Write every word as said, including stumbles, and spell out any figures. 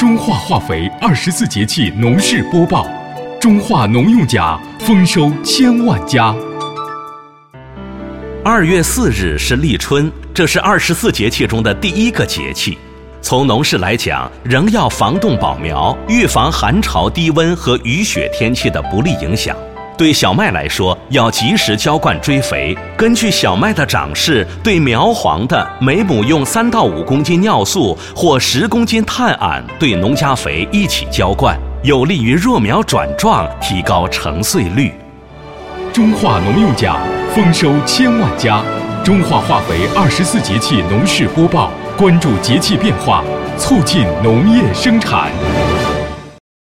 中化化肥二十四节气农事播报。中化农用甲丰收千万家。 二月四日是立春，这是二十四节气中的第一个节气。从农事来讲，仍要防冻保苗，预防寒潮、低温和雨雪天气的不利影响。对小麦来说，要及时浇灌追肥，根据小麦的长势，对苗黄的每亩用三到五公斤尿素或十公斤碳锵对农家肥一起浇灌，有利于弱苗转壮，提高成穗率。 中化农用甲丰收千万家。中化化肥二十四节气农事播报，关注节气变化，促进农业生产。